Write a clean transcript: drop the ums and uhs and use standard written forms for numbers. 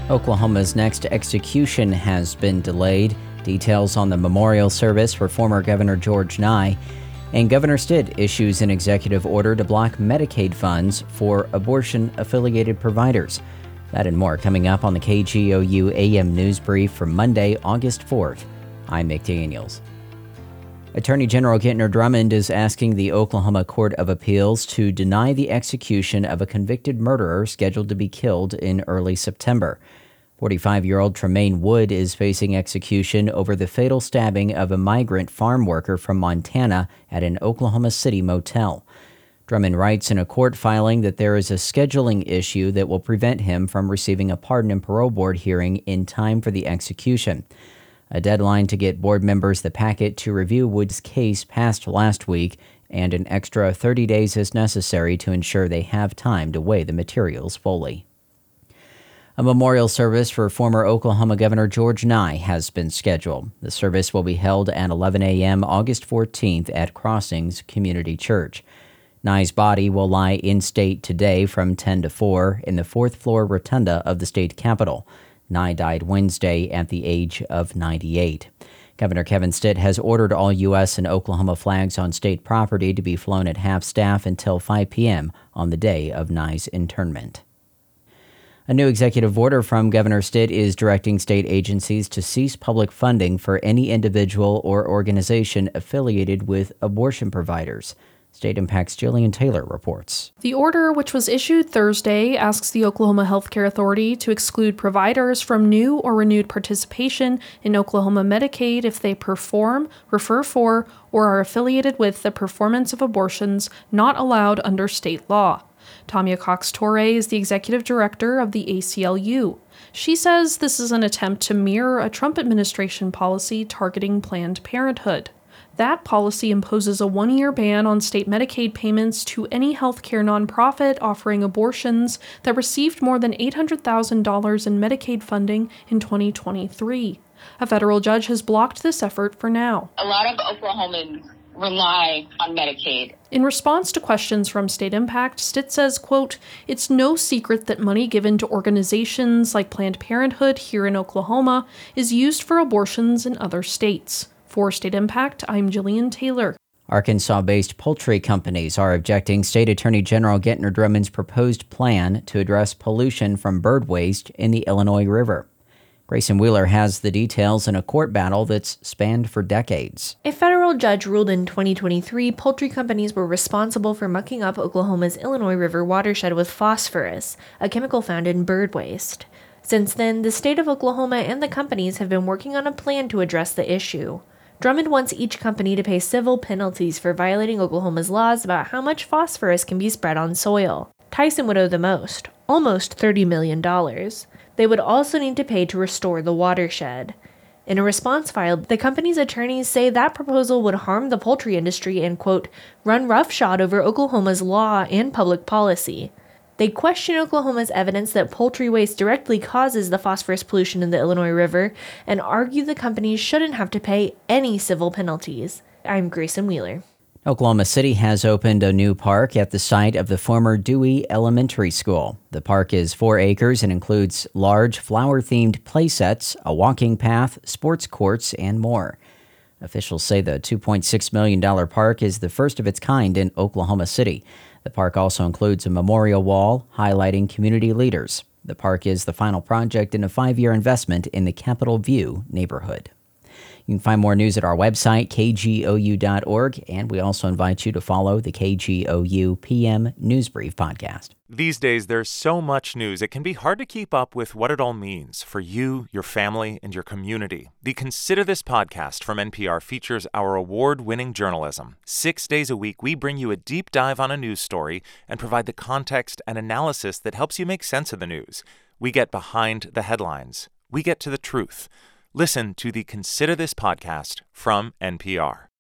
Oklahoma's next execution has been delayed. Details on the memorial service for former Governor George Nye. And Governor Stitt issues an executive order to block Medicaid funds for abortion-affiliated providers. That and more coming up on the KGOU AM News Brief for Monday, August 4th. I'm Mick Daniels. Attorney General Gentner Drummond is asking the Oklahoma Court of Appeals to deny the execution of a convicted murderer scheduled to be killed in early September. 45-year-old Tremaine Wood is facing execution over the fatal stabbing of a migrant farm worker from Montana at an Oklahoma City motel. Drummond writes in a court filing that there is a scheduling issue that will prevent him from receiving a pardon and parole board hearing in time for the execution. A deadline to get board members the packet to review Wood's case passed last week, and an extra 30 days is necessary to ensure they have time to weigh the materials fully. A memorial service for former Oklahoma Governor George Nye has been scheduled. The service will be held at 11 a.m. August 14th at Crossings Community Church. Nye's body will lie in state today from 10 to 4 in the fourth-floor rotunda of the state capitol. Nye died Wednesday at the age of 98. Governor Kevin Stitt has ordered all U.S. and Oklahoma flags on state property to be flown at half-staff until 5 p.m. on the day of Nye's internment. A new executive order from Governor Stitt is directing state agencies to cease public funding for any individual or organization affiliated with abortion providers. State Impact's Jillian Taylor reports. The order, which was issued Thursday, asks the Oklahoma Healthcare Authority to exclude providers from new or renewed participation in Oklahoma Medicaid if they perform, refer for, or are affiliated with the performance of abortions not allowed under state law. Tamia Cox-Torre is the executive director of the ACLU. She says this is an attempt to mirror a Trump administration policy targeting Planned Parenthood. That policy imposes a one-year ban on state Medicaid payments to any healthcare nonprofit offering abortions that received more than $800,000 in Medicaid funding in 2023. A federal judge has blocked this effort for now. A lot of Oklahomans rely on Medicaid. In response to questions from State Impact, Stitt says, quote, "It's no secret that money given to organizations like Planned Parenthood here in Oklahoma is used for abortions in other states." For State Impact, I'm Jillian Taylor. Arkansas-based poultry companies are objecting State Attorney General Gentner Drummond's proposed plan to address pollution from bird waste in the Illinois River. Grayson Wheeler has the details in a court battle that's spanned for decades. A federal judge ruled in 2023 poultry companies were responsible for mucking up Oklahoma's Illinois River watershed with phosphorus, a chemical found in bird waste. Since then, the state of Oklahoma and the companies have been working on a plan to address the issue. Drummond wants each company to pay civil penalties for violating Oklahoma's laws about how much phosphorus can be spread on soil. Tyson would owe the most, almost $30 million. They would also need to pay to restore the watershed. In a response filed, the company's attorneys say that proposal would harm the poultry industry and, quote, run roughshod over Oklahoma's law and public policy. They question Oklahoma's evidence that poultry waste directly causes the phosphorus pollution in the Illinois River and argue the companies shouldn't have to pay any civil penalties. I'm Grayson Wheeler. Oklahoma City has opened a new park at the site of the former Dewey Elementary School. The park is 4 acres and includes large flower-themed play sets, a walking path, sports courts, and more. Officials say the $2.6 million park is the first of its kind in Oklahoma City. The park also includes a memorial wall highlighting community leaders. The park is the final project in a 5-year investment in the Capitol View neighborhood. You can find more news at our website, kgou.org, and we also invite you to follow the KGOU PM News Brief podcast. These days, there's so much news, it can be hard to keep up with what it all means for you, your family, and your community. The Consider This podcast from NPR features our award-winning journalism. 6 days a week, we bring you a deep dive on a news story and provide the context and analysis that helps you make sense of the news. We get behind the headlines. We get to the truth. Listen to the Consider This podcast from NPR.